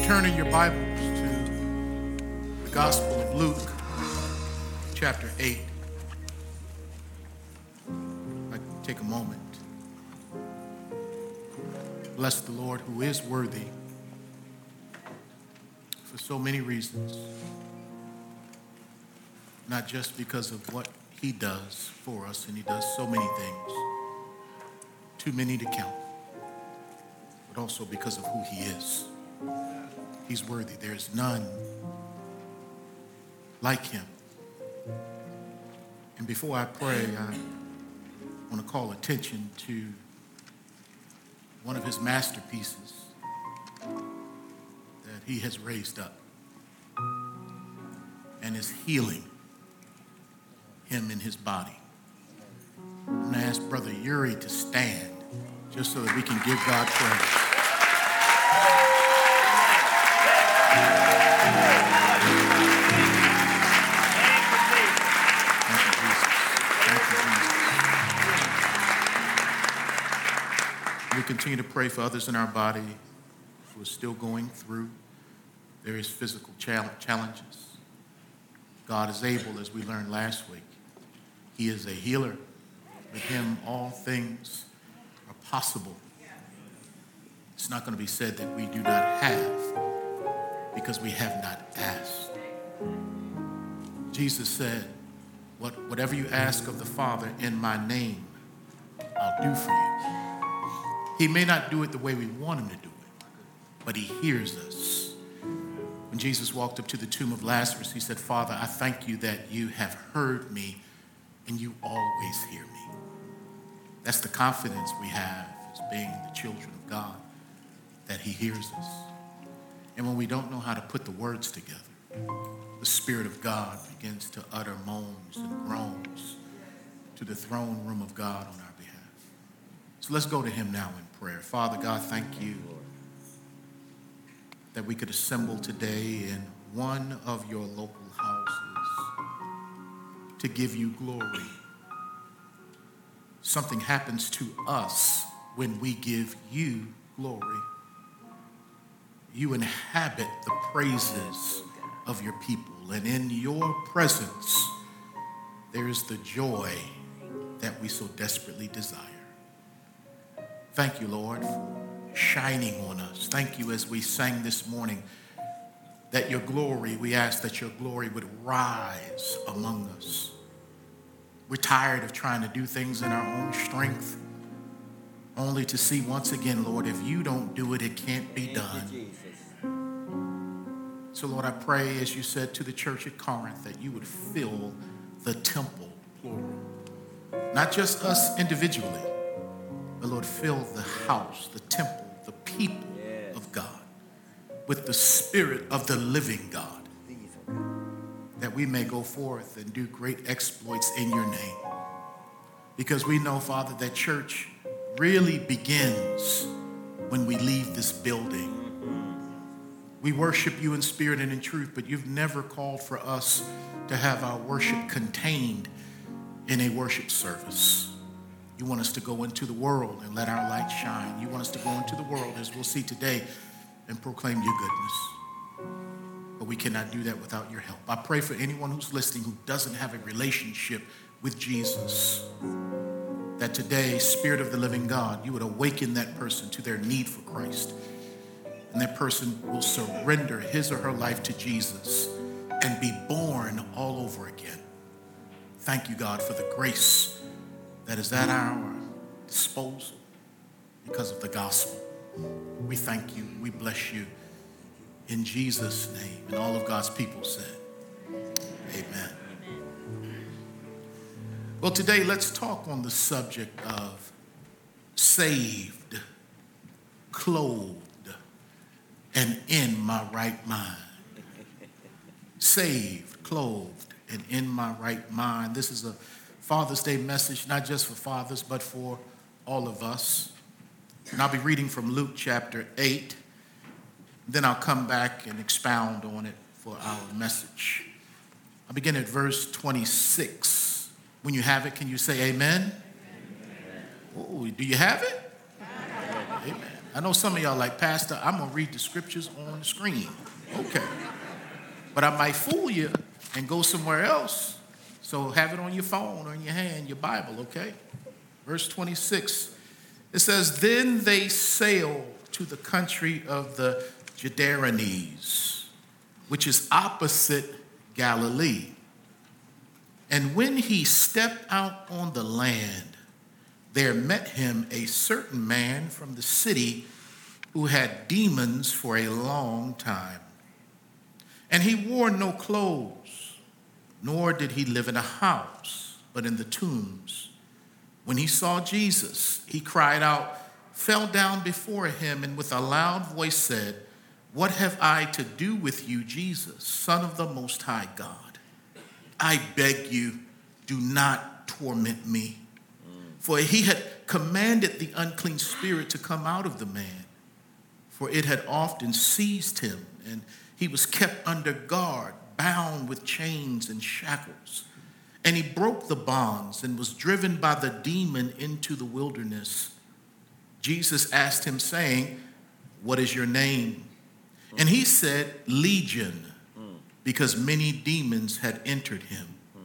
turn in your Bibles to the Gospel of Luke, chapter 8. I'd like to take a moment. Bless the Lord who is worthy for so many reasons. Not just because of what he does for us, and he does so many things, too many to count, but also because of who he is. He's worthy. There's none like him. And before I pray, I want to call attention to one of his masterpieces that he has raised up and is healing him in his body. I'm going to ask Brother Uri to stand just so that we can give God praise. We continue to pray for others in our body who are still going through various physical challenges. God is able, as we learned last week. He is a healer. With him, all things are possible. It's not going to be said that we do not have because we have not asked. Jesus said, whatever you ask of the Father in my name, I'll do for you. He may not do it the way we want him to do it, but he hears us. When Jesus walked up to the tomb of Lazarus, he said, Father, I thank you that you have heard me and you always hear me. That's the confidence we have as being the children of God, that he hears us. And when we don't know how to put the words together, the Spirit of God begins to utter moans and groans to the throne room of God on our behalf. So let's go to him now in prayer. Father God, thank you that we could assemble today in one of your local houses to give you glory. Something happens to us when we give you glory. You inhabit the praises of your people, and in your presence there is the joy that we so desperately desire. Thank you, Lord, for shining on us. Thank you, as we sang this morning, that your glory, we ask that your glory would rise among us. We're tired of trying to do things in our own strength, only to see once again, Lord, if you don't do it, it can't be done. So, Lord, I pray, as you said to the church at Corinth, that you would fill the temple, plural. Not just us individually, but, Lord, fill the house, the temple, the people of God with the Spirit of the living God, that we may go forth and do great exploits in your name. Because we know, Father, that church really begins when we leave this building. We worship you in spirit and in truth, but you've never called for us to have our worship contained in a worship service. You want us to go into the world and let our light shine. You want us to go into the world, as we'll see today, and proclaim your goodness. But we cannot do that without your help. I pray for anyone who's listening who doesn't have a relationship with Jesus, that today, Spirit of the living God, you would awaken that person to their need for Christ. And that person will surrender his or her life to Jesus and be born all over again. Thank you, God, for the grace that is at our disposal because of the gospel. We thank you. We bless you. In Jesus' name. And all of God's people said, amen. Well, today let's talk on the subject of saved, clothed, and in my right mind. Saved, clothed, and in my right mind. This is a Father's Day message, not just for fathers, but for all of us. And I'll be reading from Luke chapter 8. Then I'll come back and expound on it for our message. I'll begin at verse 26. When you have it, can you say amen? Amen. Oh, do you have it? Amen. I know some of y'all like, Pastor, I'm going to read the scriptures on the screen. Okay. But I might fool you and go somewhere else. So have it on your phone or in your hand, your Bible, okay? Verse 26, it says, then they sailed to the country of the Gadarenes, which is opposite Galilee. And when he stepped out on the land, there met him a certain man from the city who had demons for a long time. And he wore no clothes, nor did he live in a house, but in the tombs. When he saw Jesus, he cried out, fell down before him, and with a loud voice said, what have I to do with you, Jesus, Son of the Most High God? I beg you, do not torment me. For he had commanded the unclean spirit to come out of the man, for it had often seized him, and he was kept under guard, bound with chains and shackles. And he broke the bonds and was driven by the demon into the wilderness. Jesus asked him, saying, what is your name? And he said, Legion, because many demons had entered him.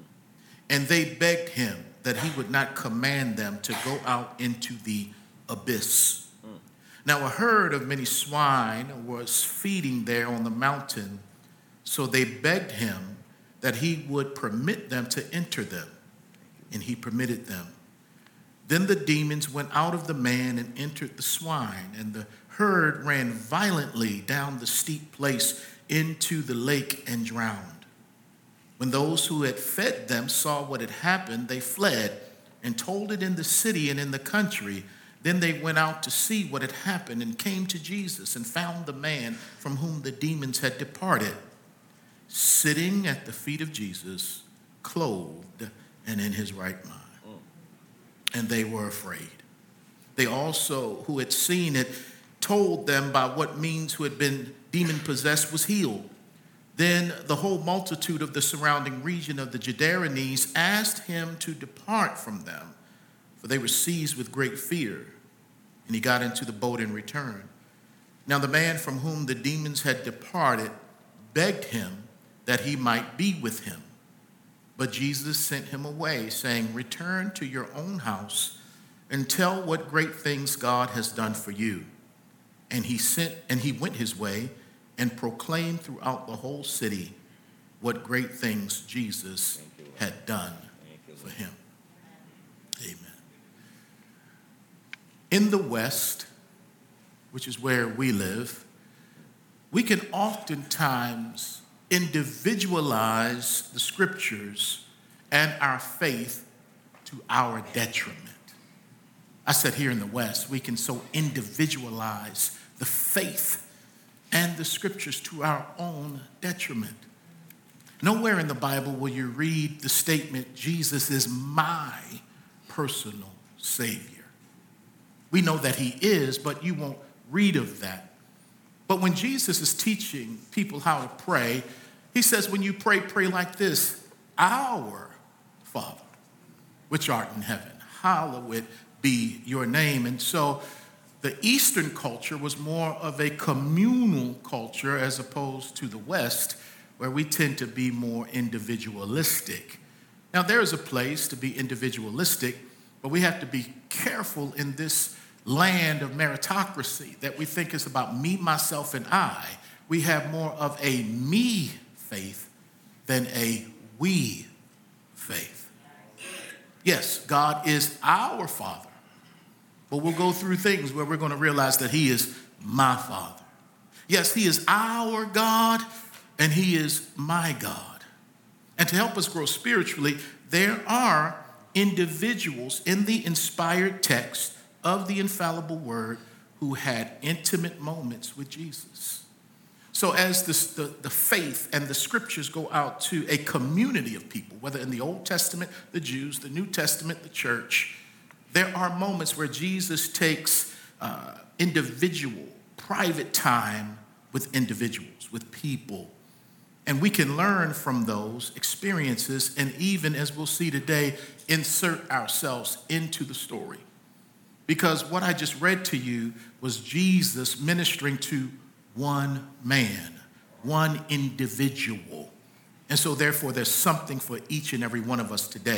And they begged him that he would not command them to go out into the abyss. Now a herd of many swine was feeding there on the mountain, so they begged him that he would permit them to enter them, and he permitted them. Then the demons went out of the man and entered the swine, and the herd ran violently down the steep place into the lake and drowned. When those who had fed them saw what had happened, they fled and told it in the city and in the country. Then they went out to see what had happened and came to Jesus and found the man from whom the demons had departed, sitting at the feet of Jesus, clothed and in his right mind. And they were afraid. They also, who had seen it, told them by what means who had been demon-possessed was healed. Then the whole multitude of the surrounding region of the Gadarenes asked him to depart from them, for they were seized with great fear. And he got into the boat and returned. Now the man from whom the demons had departed begged him that he might be with him. But Jesus sent him away, saying, return to your own house and tell what great things God has done for you. And he went his way and proclaimed throughout the whole city what great things Jesus had done for him. Amen. In the West, which is where we live, we can oftentimes individualize the scriptures and our faith to our detriment. I said here in the West, we can so individualize the faith and the scriptures to our own detriment. Nowhere in the Bible will you read the statement, Jesus is my personal Savior. We know that he is, but you won't read of that. But when Jesus is teaching people how to pray, he says, when you pray, pray like this, our Father, which art in heaven, hallowed be your name. And so the Eastern culture was more of a communal culture as opposed to the West, where we tend to be more individualistic. Now, there is a place to be individualistic, but we have to be careful in this land of meritocracy that we think is about me, myself, and I. We have more of a me faith than a we faith. Yes, God is our Father, but we'll go through things where we're going to realize that he is my Father. Yes, he is our God, and he is my God. And to help us grow spiritually, there are individuals in the inspired text of the infallible word who had intimate moments with Jesus. So as the faith and the scriptures go out to a community of people, whether in the Old Testament, the Jews, the New Testament, the church, there are moments where Jesus takes individual, private time with individuals, with people. And we can learn from those experiences and even, as we'll see today, insert ourselves into the story. Because what I just read to you was Jesus ministering to one man, one individual. And so therefore, there's something for each and every one of us today.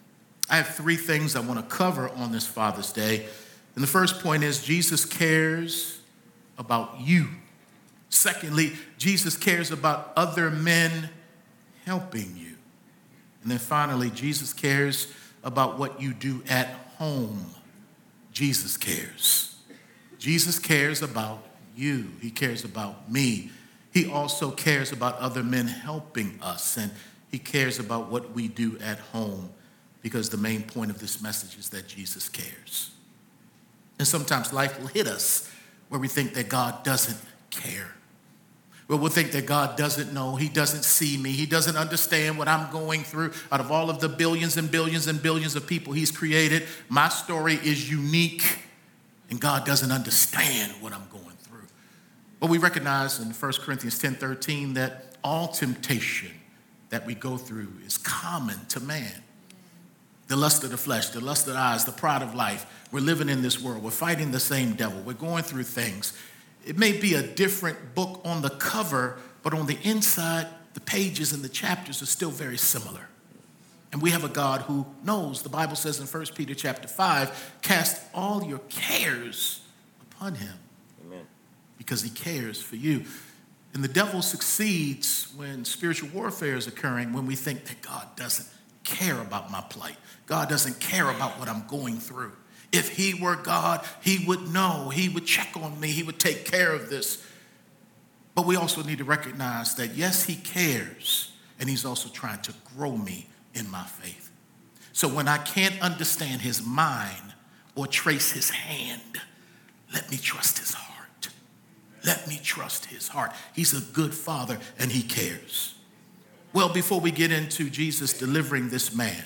I have three things I want to cover on this Father's Day. And the first point is Jesus cares about you. Secondly, Jesus cares about other men helping you. And then finally, Jesus cares about what you do at home. Jesus cares. Jesus cares about you. He cares about me. He also cares about other men helping us. And he cares about what we do at home, because the main point of this message is that Jesus cares. And sometimes life will hit us where we think that God doesn't care. Where we'll think that God doesn't know, he doesn't see me, he doesn't understand what I'm going through. Out of all of the billions and billions and billions of people he's created, my story is unique, and God doesn't understand what I'm going through. But we recognize in 1 Corinthians 10:13 that all temptation that we go through is common to man. The lust of the flesh, the lust of the eyes, the pride of life. We're living in this world. We're fighting the same devil. We're going through things. It may be a different book on the cover, but on the inside, the pages and the chapters are still very similar. And we have a God who knows. The Bible says in 1 Peter chapter 5, cast all your cares upon him. Amen. Because he cares for you. And the devil succeeds when spiritual warfare is occurring, when we think that God doesn't care about my plight. God doesn't care about what I'm going through. If he were God, he would know. He would check on me. He would take care of this. But we also need to recognize that, yes, he cares, and he's also trying to grow me in my faith. So when I can't understand his mind or trace his hand, let me trust his heart. Let me trust his heart. He's a good father, and he cares. Well, before we get into Jesus delivering this man,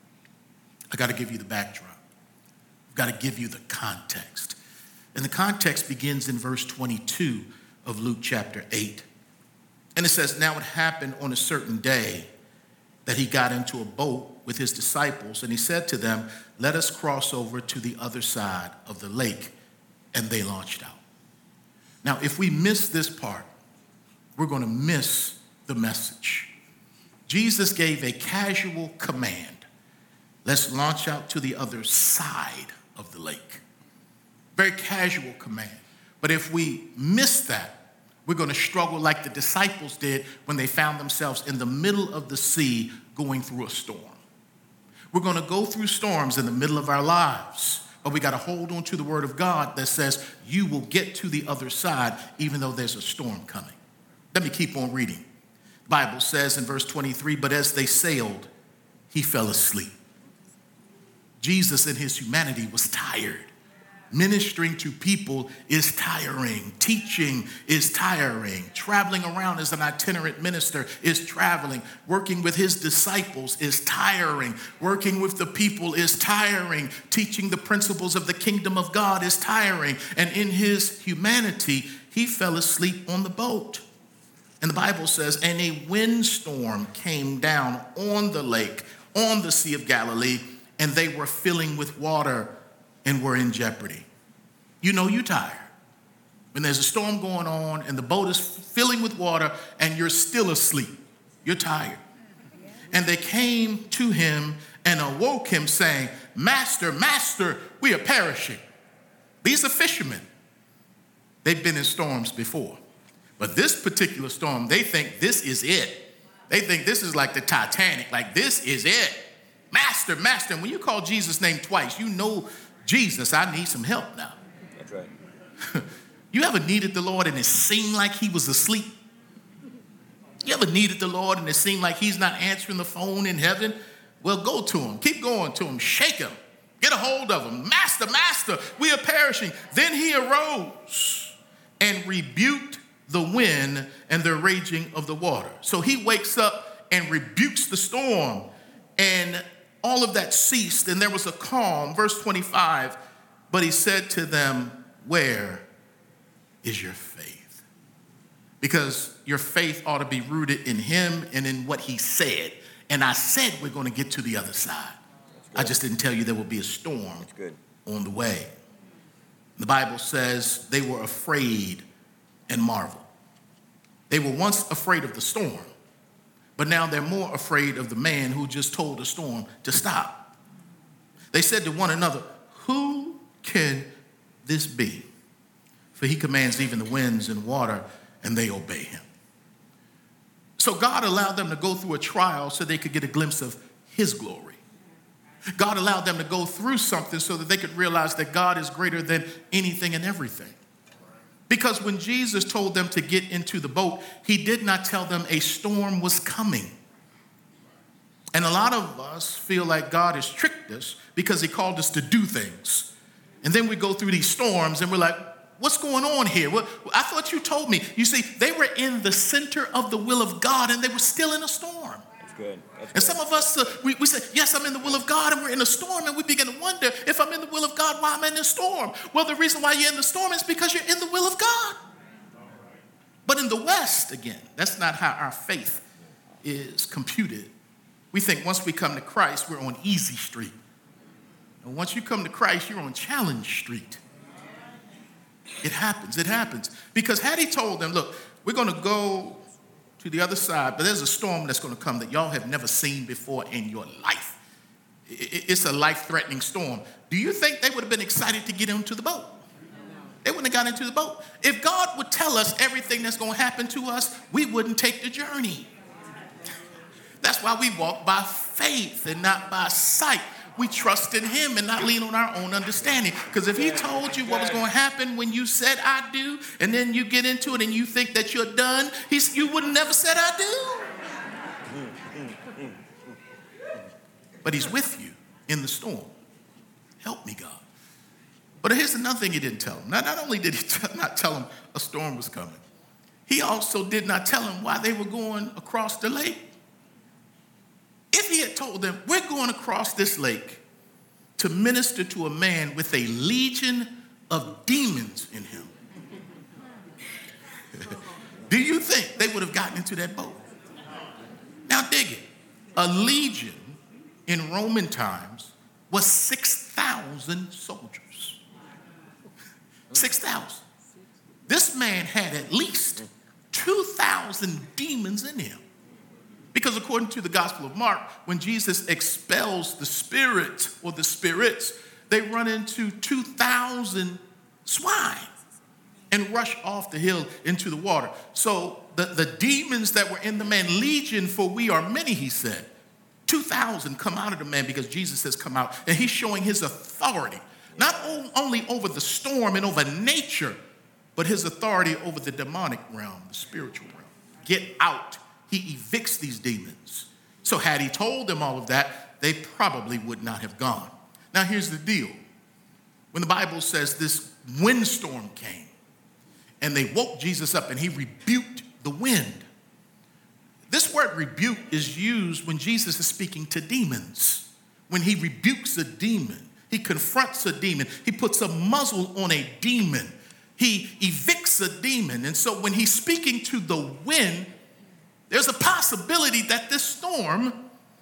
I got to give you the backdrop. I've got to give you the context. And the context begins in verse 22 of Luke chapter 8. And it says, now it happened on a certain day that he got into a boat with his disciples, and he said to them, let us cross over to the other side of the lake. And they launched out. Now, if we miss this part, we're going to miss the message. Jesus gave a casual command. Let's launch out to the other side of the lake. Very casual command. But if we miss that, we're going to struggle like the disciples did when they found themselves in the middle of the sea going through a storm. We're going to go through storms in the middle of our lives, but we got to hold on to the word of God that says you will get to the other side even though there's a storm coming. Let me keep on reading. The Bible says in verse 23, but as they sailed, he fell asleep. Jesus in his humanity was tired. Ministering to people is tiring. Teaching is tiring. Traveling around as an itinerant minister is traveling. Working with his disciples is tiring. Working with the people is tiring. Teaching the principles of the kingdom of God is tiring. And in his humanity, he fell asleep on the boat. And the Bible says, and a windstorm came down on the lake, on the Sea of Galilee, and they were filling with water and were in jeopardy. You know you're tired when there's a storm going on and the boat is filling with water and you're still asleep. You're tired. And they came to him and awoke him saying, Master, Master, we are perishing. These are fishermen. They've been in storms before. But this particular storm, they think this is it. They think this is like the Titanic, like this is it. Master, Master. And when you call Jesus' name twice, you know, Jesus, I need some help now. That's right. You ever needed the Lord and it seemed like he was asleep? You ever needed the Lord and it seemed like he's not answering the phone in heaven? Well, go to him. Keep going to him. Shake him. Get a hold of him. Master, Master, we are perishing. Then he arose and rebuked the wind and the raging of the water. So he wakes up and rebukes the storm, and all of that ceased, and there was a calm. Verse 25, but he said to them, where is your faith? Because your faith ought to be rooted in him and in what he said. And I said we're going to get to the other side. I just didn't tell you there will be a storm on the way. The Bible says they were afraid and marveled. They were once afraid of the storm, but now they're more afraid of the man who just told the storm to stop. They said to one another, "Who can this be? For he commands even the winds and water, and they obey him." So God allowed them to go through a trial so they could get a glimpse of his glory. God allowed them to go through something so that they could realize that God is greater than anything and everything. Because when Jesus told them to get into the boat, he did not tell them a storm was coming. And a lot of us feel like God has tricked us because he called us to do things. And then we go through these storms and we're like, what's going on here? I thought you told me. You see, they were in the center of the will of God and they were still in a storm. That's good. And some of us, we say, yes, I'm in the will of God, and we're in a storm, and we begin to wonder, if I'm in the will of God, why am I in the storm? Well, the reason why you're in the storm is because you're in the will of God. But in the West, again, that's not how our faith is computed. We think once we come to Christ, we're on easy street. And once you come to Christ, you're on challenge street. It happens. Because had he told them, look, we're going to go to the other side, but there's a storm that's going to come that y'all have never seen before in your life. It's a life-threatening storm. Do you think they would have been excited to get into the boat? They wouldn't have gotten into the boat. If God would tell us everything that's going to happen to us, we wouldn't take the journey. That's why we walk by faith and not by sight. We trust in him and not lean on our own understanding. Because if he told you what was going to happen when you said I do, and then you get into it and you think that you're done, you would have never said I do. But he's with you in the storm. Help me, God. But here's another thing he didn't tell him. Not only did he not tell him a storm was coming, he also did not tell him why they were going across the lake. If he had told them, we're going across this lake to minister to a man with a legion of demons in him, do you think they would have gotten into that boat? Now dig it. A legion in Roman times was 6,000 soldiers. 6,000. This man had at least 2,000 demons in him. Because according to the Gospel of Mark, when Jesus expels the spirit or the spirits, they run into 2,000 swine and rush off the hill into the water. So the demons that were in the man, legion, for we are many, he said. 2,000 come out of the man because Jesus says come out. And he's showing his authority, not only over the storm and over nature, but his authority over the demonic realm, the spiritual realm. Get out. He evicts these demons. So had he told them all of that, they probably would not have gone. Now here's the deal. When the Bible says this windstorm came and they woke Jesus up and he rebuked the wind. This word rebuke is used when Jesus is speaking to demons. When he rebukes a demon, he confronts a demon, he puts a muzzle on a demon, he evicts a demon. And so when he's speaking to the wind, there's a possibility that this storm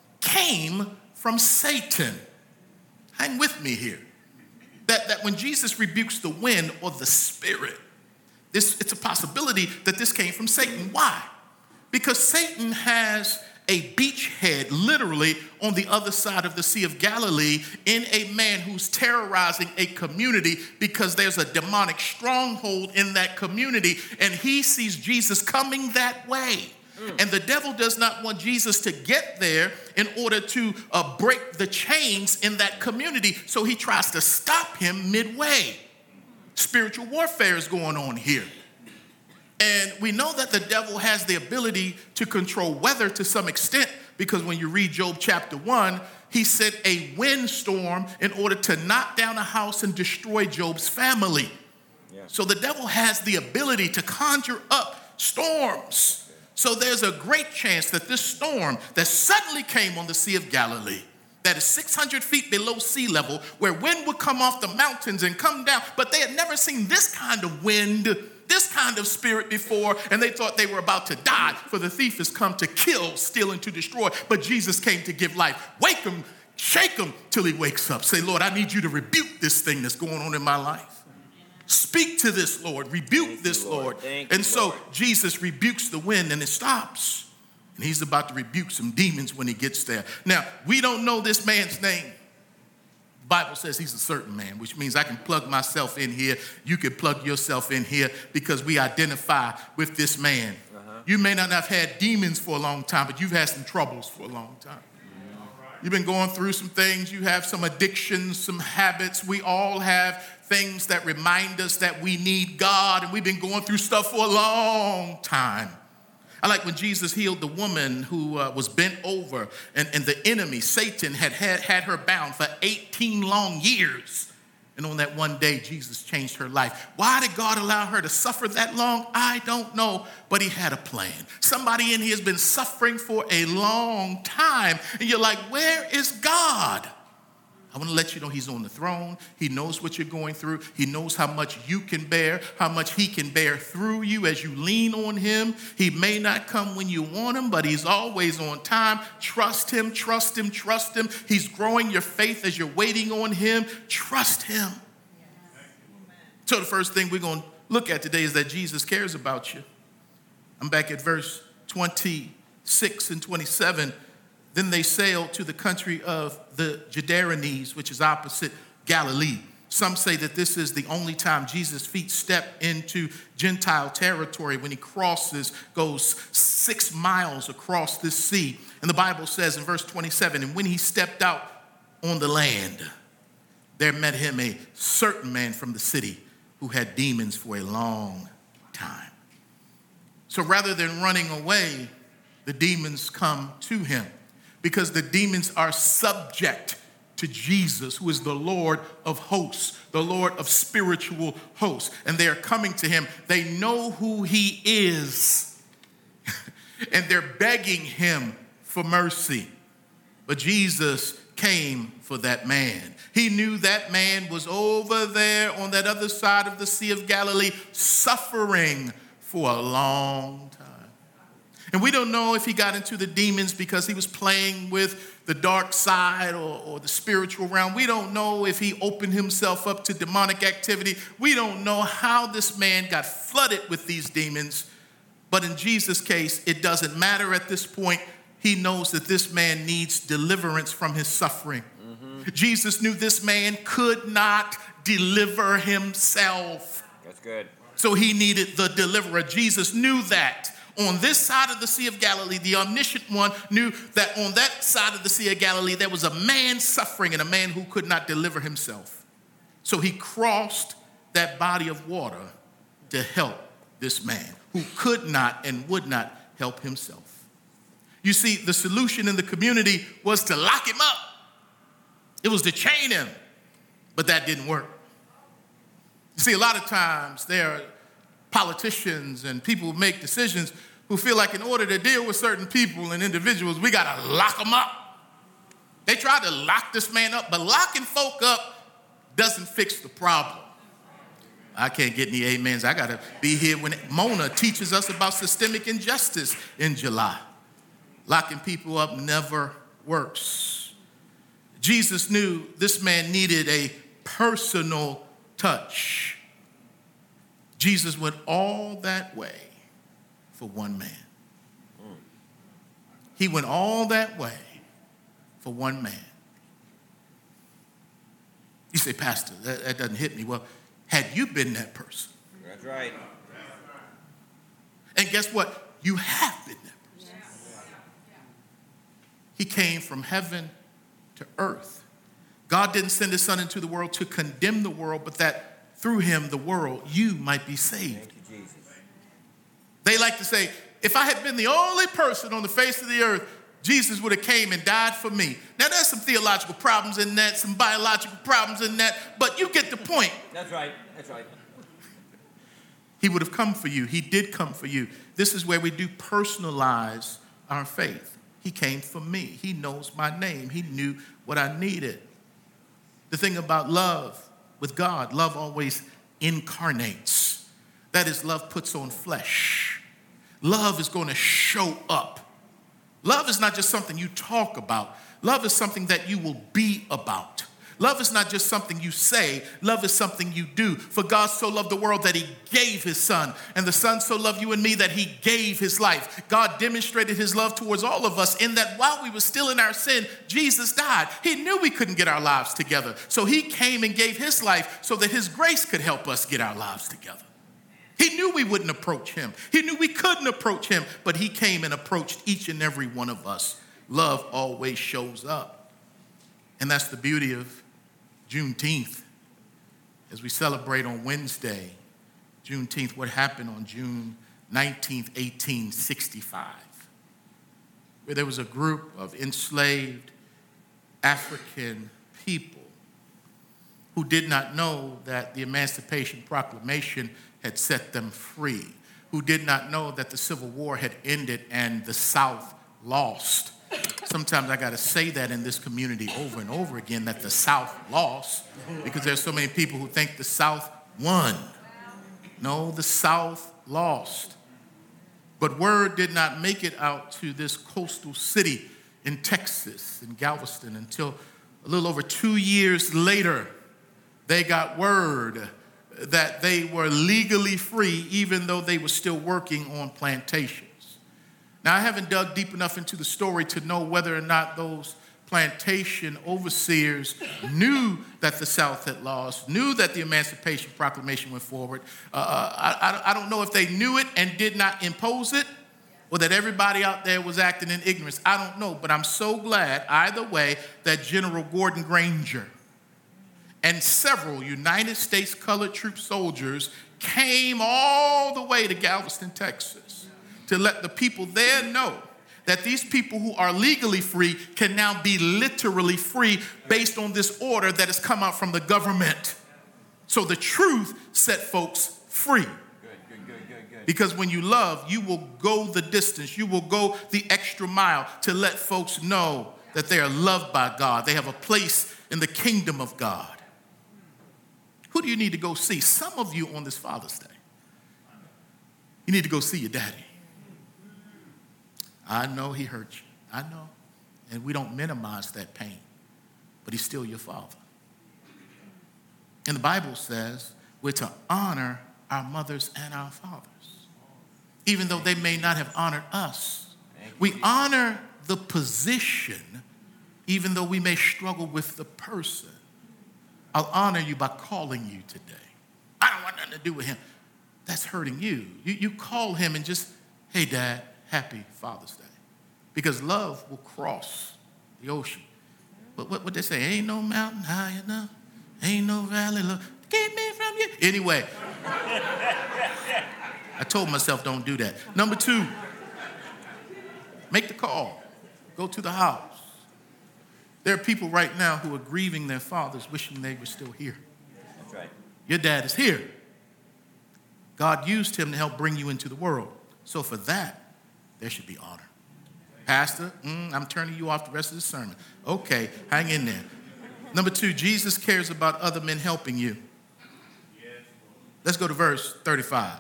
came from Satan. Hang with me here. That when Jesus rebukes the wind or the spirit, it's a possibility that this came from Satan. Why? Because Satan has a beachhead literally on the other side of the Sea of Galilee in a man who's terrorizing a community because there's a demonic stronghold in that community and he sees Jesus coming that way. And the devil does not want Jesus to get there in order to break the chains in that community. So he tries to stop him midway. Spiritual warfare is going on here. And we know that the devil has the ability to control weather to some extent because when you read Job chapter 1, he sent a windstorm in order to knock down a house and destroy Job's family. Yeah. So the devil has the ability to conjure up storms. So there's a great chance that this storm that suddenly came on the Sea of Galilee, that is 600 feet below sea level, where wind would come off the mountains and come down, but they had never seen this kind of wind, this kind of spirit before, and they thought they were about to die, for the thief has come to kill, steal, and to destroy, but Jesus came to give life. Wake him, shake him till he wakes up. Say, Lord, I need you to rebuke this thing that's going on in my life. Speak to this, Lord. Rebuke this, Lord. And so Jesus rebukes the wind and it stops. And he's about to rebuke some demons when he gets there. Now, we don't know this man's name. The Bible says he's a certain man, which means I can plug myself in here. You can plug yourself in here because we identify with this man. You may not have had demons for a long time, but you've had some troubles for a long time. You've been going through some things. You have some addictions, some habits. We all have things that remind us that we need God, and we've been going through stuff for a long time. I like when Jesus healed the woman who was bent over, and the enemy, Satan, had her bound for 18 long years. And on that one day, Jesus changed her life. Why did God allow her to suffer that long? I don't know, but he had a plan. Somebody in here has been suffering for a long time, and you're like, where is God? I want to let you know he's on the throne. He knows what you're going through. He knows how much you can bear, how much he can bear through you as you lean on him. He may not come when you want him, but he's always on time. Trust him, trust him, trust him. He's growing your faith as you're waiting on him. Trust him. So the first thing we're going to look at today is that Jesus cares about you. I'm back at verse 26 and 27. Then they sailed to the country of the Gadarenes, which is opposite Galilee. Some say that this is the only time Jesus' feet step into Gentile territory when he goes 6 miles across this sea. And the Bible says in verse 27, and when he stepped out on the land, there met him a certain man from the city who had demons for a long time. So rather than running away, the demons come to him, because the demons are subject to Jesus, who is the Lord of hosts, the Lord of spiritual hosts. And they are coming to him. They know who he is. And they're begging him for mercy. But Jesus came for that man. He knew that man was over there on that other side of the Sea of Galilee, suffering for a long time. And we don't know if he got into the demons because he was playing with the dark side or the spiritual realm. We don't know if he opened himself up to demonic activity. We don't know how this man got flooded with these demons. But in Jesus' case, it doesn't matter at this point. He knows that this man needs deliverance from his suffering. Jesus knew this man could not deliver himself. That's good. So he needed the deliverer. Jesus knew that. On this side of the Sea of Galilee, the omniscient one knew that on that side of the Sea of Galilee, there was a man suffering and a man who could not deliver himself. So he crossed that body of water to help this man who could not and would not help himself. You see, the solution in the community was to lock him up. It was to chain him, but that didn't work. You see, a lot of times there are politicians and people who make decisions who feel like in order to deal with certain people and individuals, we got to lock them up. They tried to lock this man up, but locking folk up doesn't fix the problem. I can't get any amens. I got to be here when Mona teaches us about systemic injustice in July. Locking people up never works. Jesus knew this man needed a personal touch. Jesus went all that way for one man. He went all that way for one man. You say, Pastor, that doesn't hit me. Well, had you been that person? That's right. And guess what? You have been that person. He came from heaven to earth. God didn't send his son into the world to condemn the world, but that through him, the world, you might be saved. Thank you, Jesus. They like to say, if I had been the only person on the face of the earth, Jesus would have came and died for me. Now, there's some theological problems in that, some biological problems in that, but you get the point. That's right. That's right. He would have come for you. He did come for you. This is where we do personalize our faith. He came for me. He knows my name. He knew what I needed. The thing about love with God, love always incarnates. That is, love puts on flesh. Love is going to show up. Love is not just something you talk about. Love is something that you will be about. Love is not just something you say. Love is something you do. For God so loved the world that he gave his son. And the son so loved you and me that he gave his life. God demonstrated his love towards all of us in that while we were still in our sin, Jesus died. He knew we couldn't get our lives together. So he came and gave his life so that his grace could help us get our lives together. He knew we wouldn't approach him. He knew we couldn't approach him, but he came and approached each and every one of us. Love always shows up. And that's the beauty of Juneteenth. As we celebrate on Wednesday, Juneteenth, what happened on June 19th, 1865, where there was a group of enslaved African people who did not know that the Emancipation Proclamation had set them free, who did not know that the Civil War had ended and the South lost. Sometimes I got to say that in this community over and over again, that the South lost, because there's so many people who think the South won. No, the South lost. But word did not make it out to this coastal city in Texas, in Galveston, until a little over 2 years later, they got word that they were legally free, even though they were still working on plantations. Now, I haven't dug deep enough into the story to know whether or not those plantation overseers knew that the South had lost, knew that the Emancipation Proclamation went forward. I don't know if they knew it and did not impose it, or that everybody out there was acting in ignorance. I don't know, but I'm so glad either way that General Gordon Granger and several United States colored troop soldiers came all the way to Galveston, Texas, to let the people there know that these people who are legally free can now be literally free based on this order that has come out from the government. So the truth set folks free. Good. Because when you love, you will go the distance. You will go the extra mile to let folks know that they are loved by God. They have a place in the kingdom of God. Who do you need to go see? Some of you on this Father's Day, you need to go see your daddy. I know he hurt you. I know. And we don't minimize that pain. But he's still your father. And the Bible says we're to honor our mothers and our fathers, even though they may not have honored us. We honor the position, even though we may struggle with the person. I'll honor you by calling you today. I don't want nothing to do with him. That's hurting you. You call him and just, hey, Dad, happy Father's Day. Because love will cross the ocean. But what they say, ain't no mountain high enough, ain't no valley low, keep me from you. Anyway, I told myself don't do that. Number 2, make the call. Go to the house. There are people right now who are grieving their fathers, wishing they were still here. That's right. Your dad is here. God used him to help bring you into the world. So for that, there should be honor. Pastor, I'm turning you off the rest of the sermon. Okay, hang in there. Number 2, Jesus cares about other men helping you. Let's go to verse 35.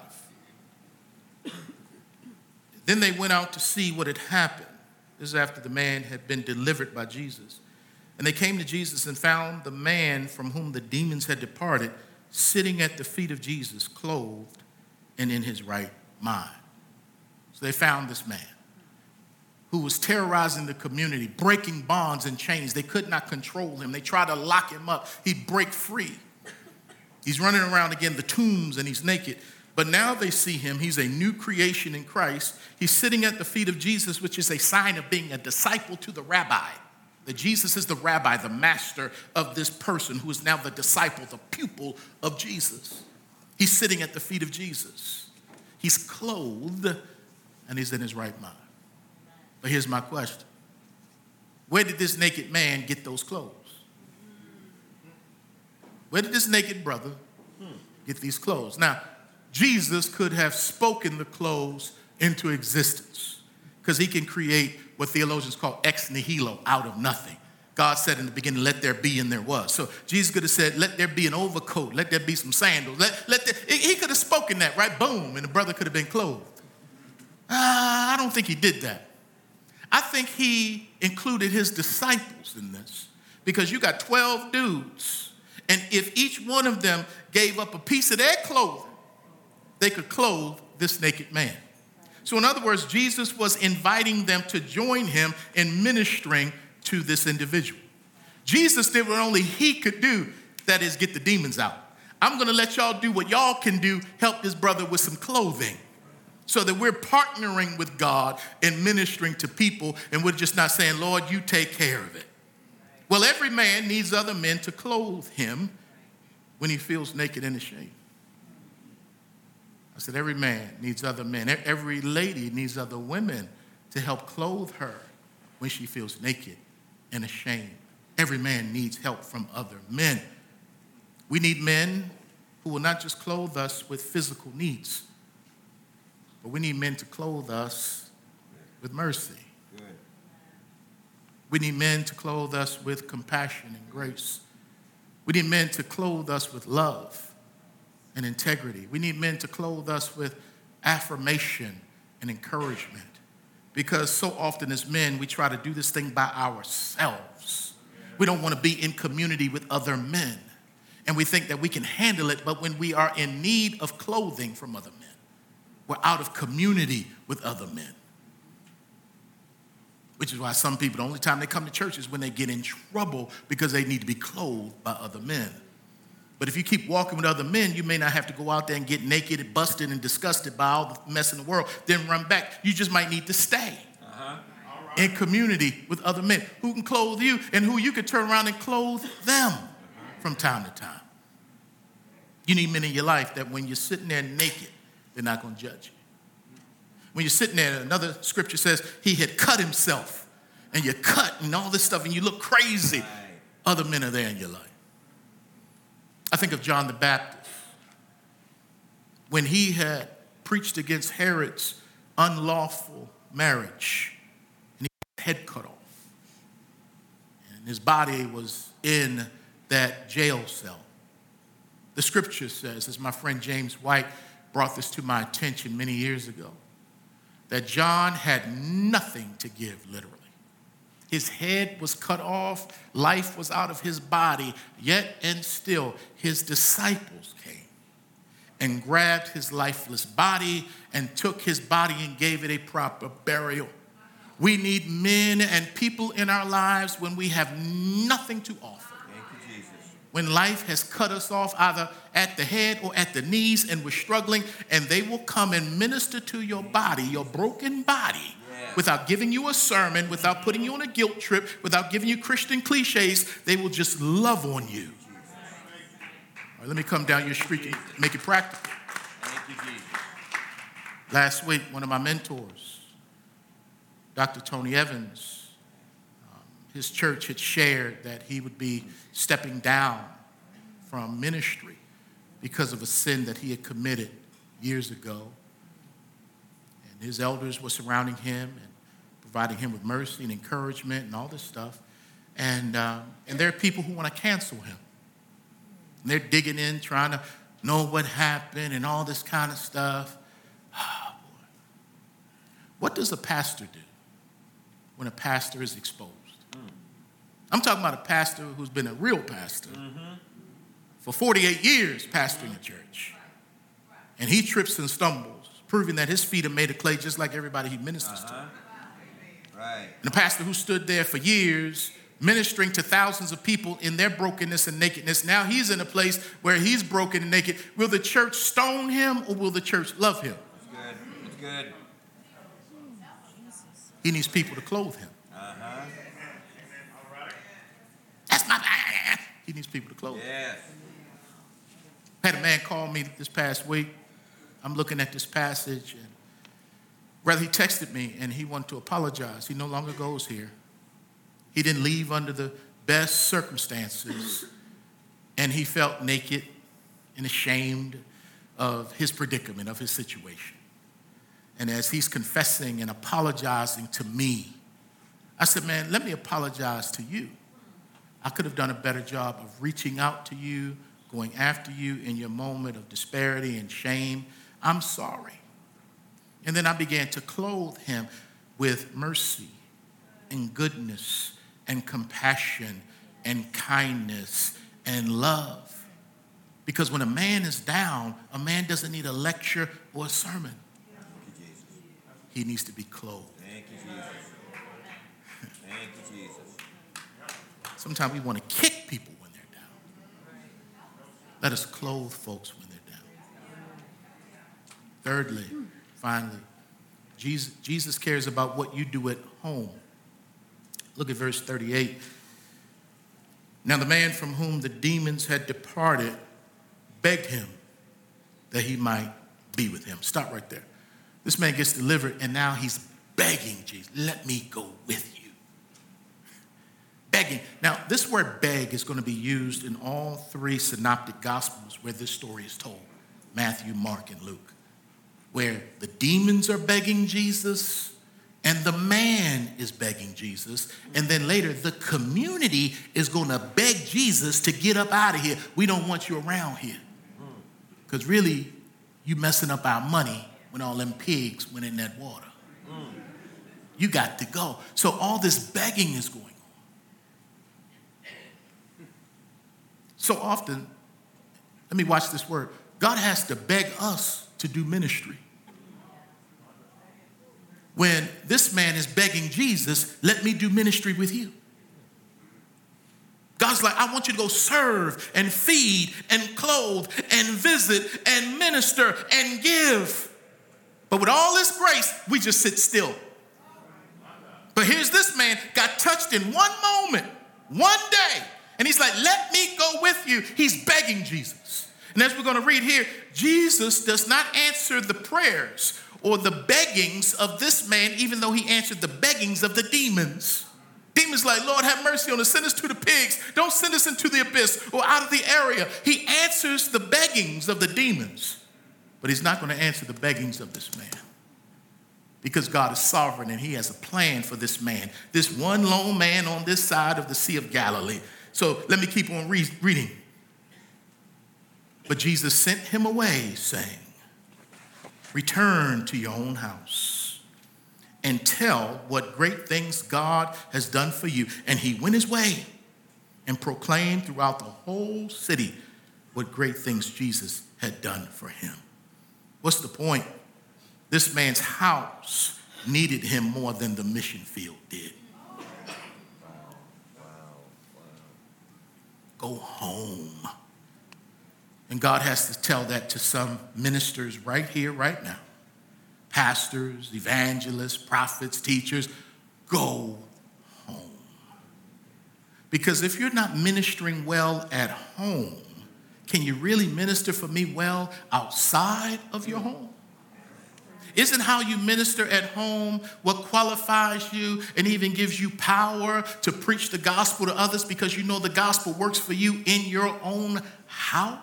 Then they went out to see what had happened. This is after the man had been delivered by Jesus. And they came to Jesus and found the man from whom the demons had departed sitting at the feet of Jesus, clothed and in his right mind. So they found this man who was terrorizing the community, breaking bonds and chains. They could not control him. They tried to lock him up. He'd break free. He's running around again, the tombs, and he's naked. But now they see him. He's a new creation in Christ. He's sitting at the feet of Jesus, which is a sign of being a disciple to the rabbi. That Jesus is the rabbi, the master of this person who is now the disciple, the pupil of Jesus. He's sitting at the feet of Jesus. He's clothed and he's in his right mind. But here's my question. Where did this naked man get those clothes? Where did this naked brother get these clothes? Now, Jesus could have spoken the clothes into existence because he can create what theologians call ex nihilo, out of nothing. God said in the beginning, let there be, and there was. So Jesus could have said, let there be an overcoat. Let there be some sandals. He could have spoken that, right? Boom, and the brother could have been clothed. I don't think he did that. I think he included his disciples in this because you got 12 dudes. And if each one of them gave up a piece of their clothing, they could clothe this naked man. So in other words, Jesus was inviting them to join him in ministering to this individual. Jesus did what only he could do, that is, get the demons out. I'm going to let y'all do what y'all can do, help this brother with some clothing, so that we're partnering with God in ministering to people, and we're just not saying, Lord, you take care of it. Well, every man needs other men to clothe him when he feels naked and ashamed. I said, every man needs other men. Every lady needs other women to help clothe her when she feels naked and ashamed. Every man needs help from other men. We need men who will not just clothe us with physical needs, but we need men to clothe us with mercy. Good. We need men to clothe us with compassion and grace. We need men to clothe us with love and integrity. We need men to clothe us with affirmation and encouragement. Because so often as men, we try to do this thing by ourselves. We don't want to be in community with other men. And we think that we can handle it, but when we are in need of clothing from other men, we're out of community with other men. Which is why some people, the only time they come to church is when they get in trouble because they need to be clothed by other men. But if you keep walking with other men, you may not have to go out there and get naked and busted and disgusted by all the mess in the world, then run back. You just might need to stay in community with other men who can clothe you and who you can turn around and clothe them from time to time. You need men in your life that when you're sitting there naked, they're not going to judge you. When you're sitting there, another scripture says he had cut himself, and you're cut and all this stuff, and you look crazy. Other men are there in your life. I think of John the Baptist. When he had preached against Herod's unlawful marriage, and he had his head cut off, and his body was in that jail cell. The scripture says, as my friend James White brought this to my attention many years ago, that John had nothing to give, literally. His head was cut off, life was out of his body, yet and still his disciples came and grabbed his lifeless body and took his body and gave it a proper burial. We need men and people in our lives when we have nothing to offer. When life has cut us off either at the head or at the knees and we're struggling, and they will come and minister to your body, your broken body, without giving you a sermon, without putting you on a guilt trip, without giving you Christian cliches. They will just love on you. All right, let me come down your street and make it practical. Thank you, Jesus. Last week, one of my mentors, Dr. Tony Evans, his church had shared that he would be stepping down from ministry because of a sin that he had committed years ago. And his elders were surrounding him and providing him with mercy and encouragement and all this stuff. And there are people who want to cancel him. And they're digging in, trying to know what happened and all this kind of stuff. Oh, boy. What does a pastor do when a pastor is exposed? I'm talking about a pastor who's been a real pastor for 48 years pastoring a church. And he trips and stumbles, proving that his feet are made of clay just like everybody he ministers to. Right. And a pastor who stood there for years ministering to thousands of people in their brokenness and nakedness. Now he's in a place where he's broken and naked. Will the church stone him or will the church love him? That's good. That's good. He needs people to clothe him. That's my bad. He needs people to clothe him. Yes. I had a man call me this past week. I'm looking at this passage, and rather he texted me and he wanted to apologize. He no longer goes here. He didn't leave under the best circumstances, and he felt naked and ashamed of his predicament, of his situation. And as he's confessing and apologizing to me, I said, man, let me apologize to you. I could have done a better job of reaching out to you, going after you in your moment of disparity and shame. I'm sorry. And then I began to clothe him with mercy and goodness and compassion and kindness and love. Because when a man is down, a man doesn't need a lecture or a sermon. He needs to be clothed. Thank you, Jesus. Thank you, Jesus. Sometimes we want to kick people when they're down. Let us clothe folks when they're down. Thirdly, finally, Jesus cares about what you do at home. Look at verse 38. Now the man from whom the demons had departed begged him that he might be with him. Stop right there. This man gets delivered, and now he's begging Jesus, let me go with you. Begging. Now, this word beg is going to be used in all three synoptic gospels where this story is told, Matthew, Mark, and Luke, where the demons are begging Jesus and the man is begging Jesus. And then later, the community is going to beg Jesus to get up out of here. We don't want you around here. Because really, you messing up our money when all them pigs went in that water. You got to go. So all this begging is going on. So often, let me watch this word. God has to beg us to do ministry. When this man is begging Jesus, let me do ministry with you. God's like, I want you to go serve and feed and clothe and visit and minister and give. But with all this grace, we just sit still. But here's this man got touched in one moment, one day. And he's like, let me go with you. He's begging Jesus. And as we're going to read here, Jesus does not answer the prayers or the beggings of this man, even though he answered the beggings of the demons. Demons like, Lord, have mercy on us. Send us to the pigs. Don't send us into the abyss or out of the area. He answers the beggings of the demons, but he's not going to answer the beggings of this man because God is sovereign and he has a plan for this man, this one lone man on this side of the Sea of Galilee. So let me keep on reading. But Jesus sent him away, saying, return to your own house and tell what great things God has done for you. And he went his way and proclaimed throughout the whole city what great things Jesus had done for him. What's the point? This man's house needed him more than the mission field did. Go home. And God has to tell that to some ministers right here, right now. Pastors, evangelists, prophets, teachers, go home. Because if you're not ministering well at home, can you really minister for me well outside of your home? Isn't how you minister at home what qualifies you and even gives you power to preach the gospel to others because you know the gospel works for you in your own house?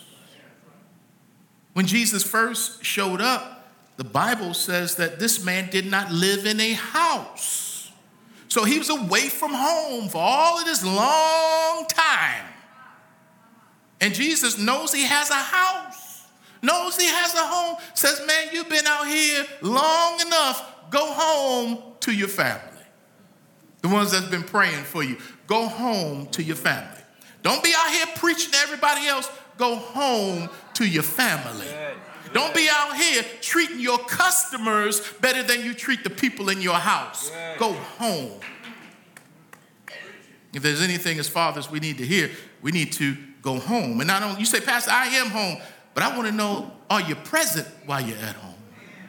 When Jesus first showed up, the Bible says that this man did not live in a house. So he was away from home for all of this long time. And Jesus knows he has a house, knows he has a home, says, man, you've been out here long enough. Go home to your family. The ones that's been praying for you, go home to your family. Don't be out here preaching to everybody else. Go home to your family. Don't be out here treating your customers better than you treat the people in your house. Go home. If there's anything as fathers we need to hear, we need to go home. And not only, you say, Pastor, I am home, but I want to know, are you present while you're at home?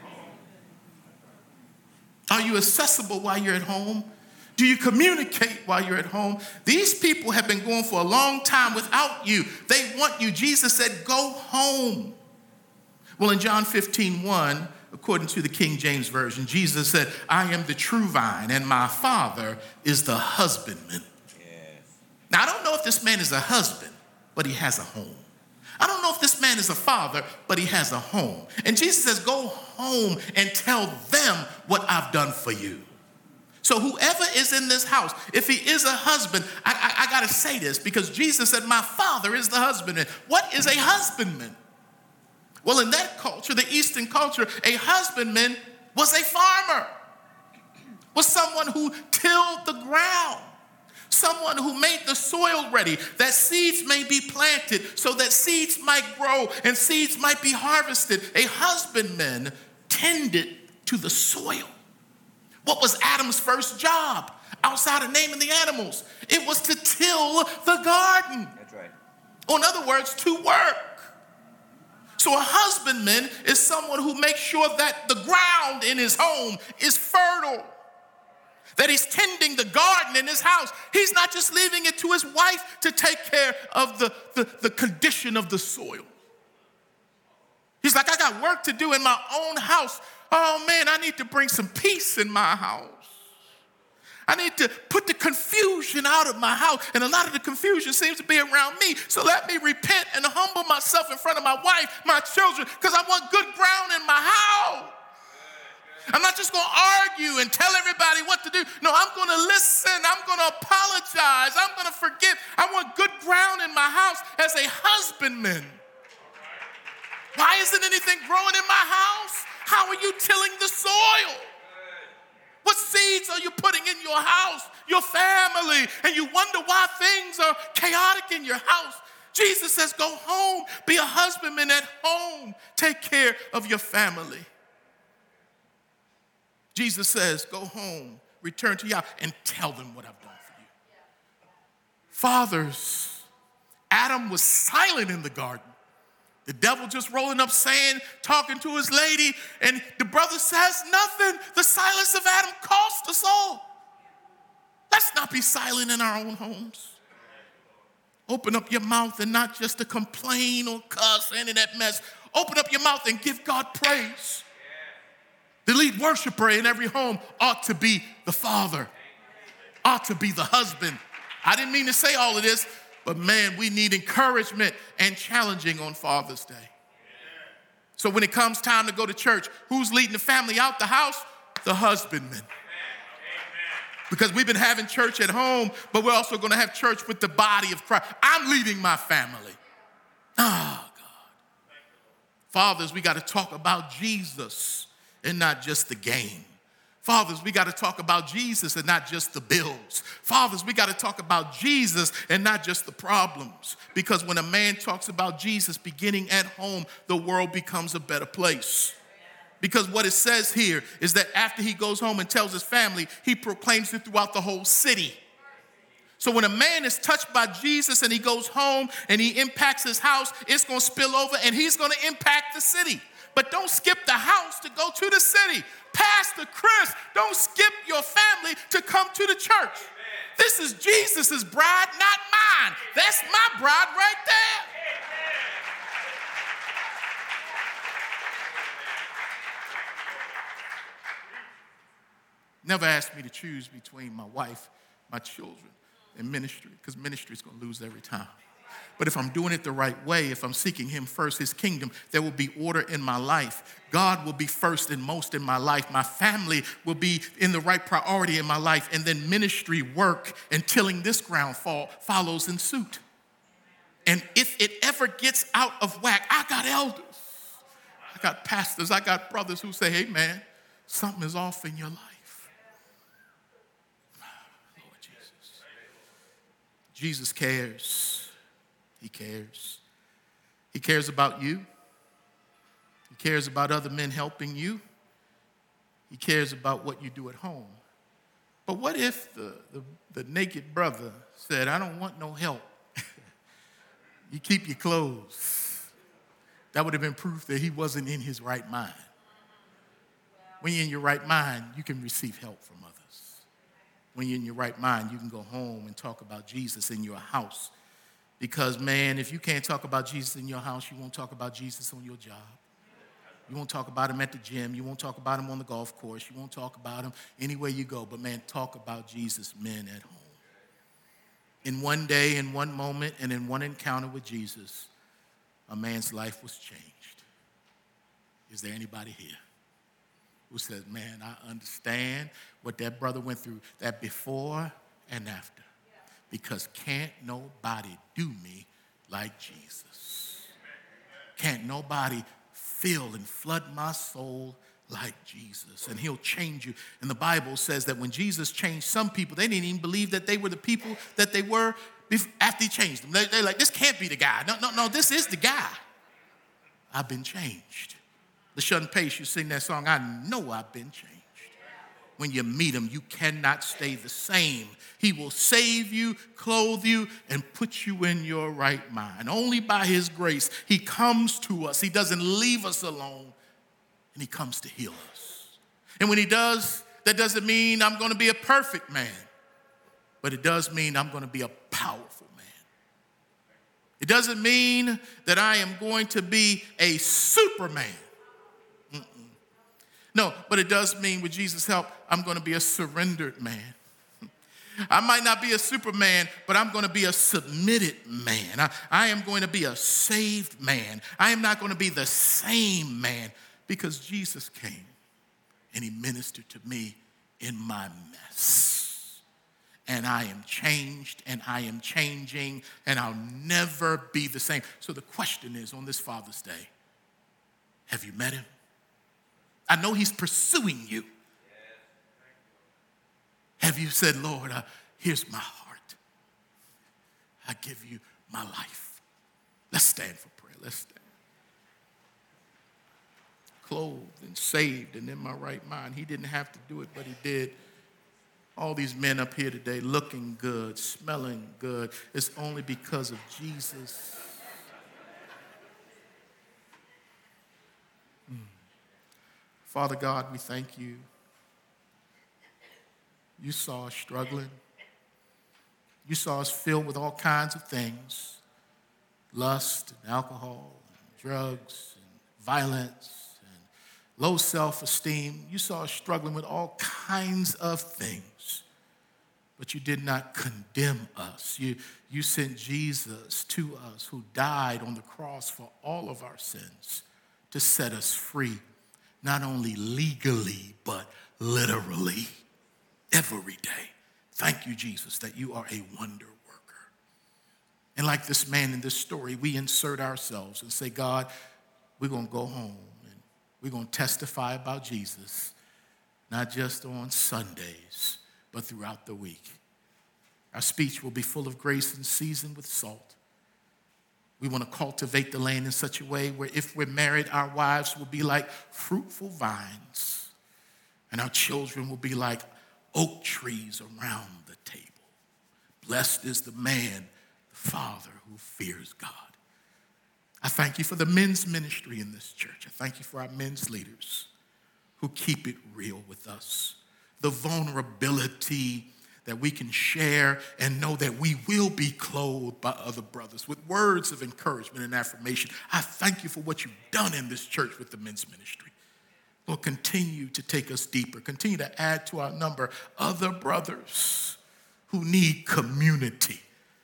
Are you accessible while you're at home? Do you communicate while you're at home? These people have been going for a long time without you. They want you. Jesus said, go home. Well, in John 15:1, according to the King James Version, Jesus said, I am the true vine and my Father is the husbandman. Yes. Now, I don't know if this man is a husband, but he has a home. I don't know if this man is a father, but he has a home. And Jesus says, go home and tell them what I've done for you. So whoever is in this house, if he is a husband, I got to say this because Jesus said, my Father is the husbandman. What is a husbandman? Well, in that culture, the Eastern culture, a husbandman was a farmer, was someone who tilled the ground. Someone who made the soil ready, that seeds may be planted, so that seeds might grow and seeds might be harvested. A husbandman tended to the soil. What was Adam's first job outside of naming the animals? It was to till the garden. That's right. Or in other words, to work. So a husbandman is someone who makes sure that the ground in his home is fertile, that he's tending the garden in his house. He's not just leaving it to his wife to take care of the condition of the soil. He's like, I got work to do in my own house. Oh man, I need to bring some peace in my house. I need to put the confusion out of my house. And a lot of the confusion seems to be around me. So let me repent and humble myself in front of my wife, my children, because I want good ground in my house. I'm not just going to argue and tell everybody what to do. No, I'm going to listen. I'm going to apologize. I'm going to forgive. I want good ground in my house as a husbandman. Why isn't anything growing in my house? How are you tilling the soil? What seeds are you putting in your house, your family? And you wonder why things are chaotic in your house. Jesus says, go home, be a husbandman at home. Take care of your family. Jesus says, go home, return to Yah, and tell them what I've done for you. Fathers, Adam was silent in the garden. The devil just rolling up saying, talking to his lady, and the brother says nothing. The silence of Adam cost us all. Let's not be silent in our own homes. Open up your mouth and not just to complain or cuss into that mess. Open up your mouth and give God praise. The lead worshiper in every home ought to be the father, ought to be the husband. I didn't mean to say all of this, but man, we need encouragement and challenging on Father's Day. So when it comes time to go to church, who's leading the family out the house? The husbandman. Because we've been having church at home, but we're also going to have church with the body of Christ. I'm leading my family. Oh, God. Fathers, we got to talk about Jesus and not just the game. Fathers, we got to talk about Jesus and not just the bills. Fathers, we got to talk about Jesus and not just the problems. Because when a man talks about Jesus beginning at home, the world becomes a better place. Because what it says here is that after he goes home and tells his family, he proclaims it throughout the whole city. So when a man is touched by Jesus and he goes home and he impacts his house, it's going to spill over and he's going to impact the city. But don't skip the house to go to the city. Pastor Chris, don't skip your family to come to the church. This is Jesus' bride, not mine. That's my bride right there. Never asked me to choose between my wife, my children, and ministry, because ministry is going to lose every time. But if I'm doing it the right way, if I'm seeking him first, his kingdom, there will be order in my life. God will be first and most in my life. My family will be in the right priority in my life. And then ministry, work, and tilling this ground follows in suit. And if it ever gets out of whack, I got elders, I got pastors, I got brothers who say, hey man, something is off in your life. Lord Jesus. Jesus cares. He cares. He cares about you. He cares about other men helping you. He cares about what you do at home. But what if the naked brother said, I don't want no help. You keep your clothes. That would have been proof that he wasn't in his right mind. When you're in your right mind, you can receive help from others. When you're in your right mind, you can go home and talk about Jesus in your house. Because, man, if you can't talk about Jesus in your house, you won't talk about Jesus on your job. You won't talk about him at the gym. You won't talk about him on the golf course. You won't talk about him anywhere you go. But, man, talk about Jesus, men, at home. In one day, in one moment, and in one encounter with Jesus, a man's life was changed. Is there anybody here who says, man, I understand what that brother went through, that before and after? Because can't nobody do me like Jesus. Can't nobody fill and flood my soul like Jesus, and he'll change you. And the Bible says that when Jesus changed some people, they didn't even believe that they were the people that they were after he changed them. They're like, this can't be the guy. No, this is the guy. I've been changed. LaShawn Pace, you sing that song, I know I've been changed. When you meet him, you cannot stay the same. He will save you, clothe you, and put you in your right mind. Only by his grace, he comes to us. He doesn't leave us alone, and he comes to heal us. And when he does, that doesn't mean I'm going to be a perfect man, but it does mean I'm going to be a powerful man. It doesn't mean that I am going to be a Superman. No, but it does mean with Jesus' help, I'm going to be a surrendered man. I might not be a Superman, but I'm going to be a submitted man. I am going to be a saved man. I am not going to be the same man because Jesus came and he ministered to me in my mess. And I am changed and I am changing and I'll never be the same. So the question is on this Father's Day, have you met him? I know he's pursuing you. Have you said, Lord, here's my heart. I give you my life. Let's stand for prayer. Let's stand. Clothed and saved and in my right mind. He didn't have to do it, but he did. All these men up here today looking good, smelling good. It's only because of Jesus. Father God, we thank you. You saw us struggling. You saw us filled with all kinds of things, lust and alcohol, and drugs and violence and low self-esteem. You saw us struggling with all kinds of things, but you did not condemn us. You sent Jesus to us who died on the cross for all of our sins to set us free, not only legally, but literally. Every day. Thank you, Jesus, that you are a wonder worker. And like this man in this story, we insert ourselves and say, God, we're going to go home and we're going to testify about Jesus, not just on Sundays, but throughout the week. Our speech will be full of grace and seasoned with salt. We want to cultivate the land in such a way where if we're married, our wives will be like fruitful vines, and our children will be like oak trees around the table. Blessed is the man, the father who fears God. I thank you for the men's ministry in this church. I thank you for our men's leaders who keep it real with us. The vulnerability that we can share and know that we will be clothed by other brothers with words of encouragement and affirmation. I thank you for what you've done in this church with the men's ministry. Lord, continue to take us deeper. Continue to add to our number other brothers who need community.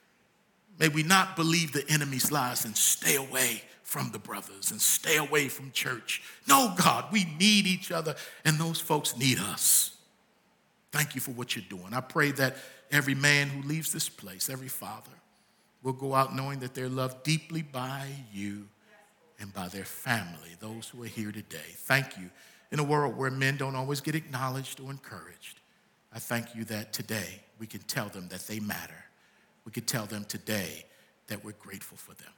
May we not believe the enemy's lies and stay away from the brothers and stay away from church. No, God, we need each other, and those folks need us. Thank you for what you're doing. I pray that every man who leaves this place, every father, will go out knowing that they're loved deeply by you and by their family, those who are here today. Thank you. In a world where men don't always get acknowledged or encouraged, I thank you that today we can tell them that they matter. We can tell them today that we're grateful for them.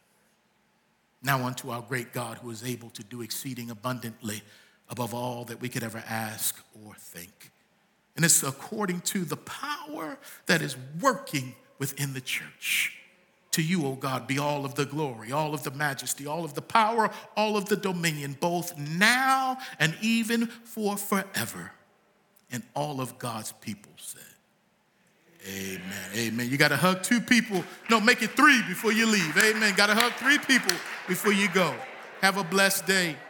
Now unto our great God who is able to do exceeding abundantly above all that we could ever ask or think. And it's according to the power that is working within the church. To you, O God, be all of the glory, all of the majesty, all of the power, all of the dominion, both now and even for forever. And all of God's people said, amen. Amen. You got to hug two people. No, make it three before you leave. Amen. Got to hug three people before you go. Have a blessed day.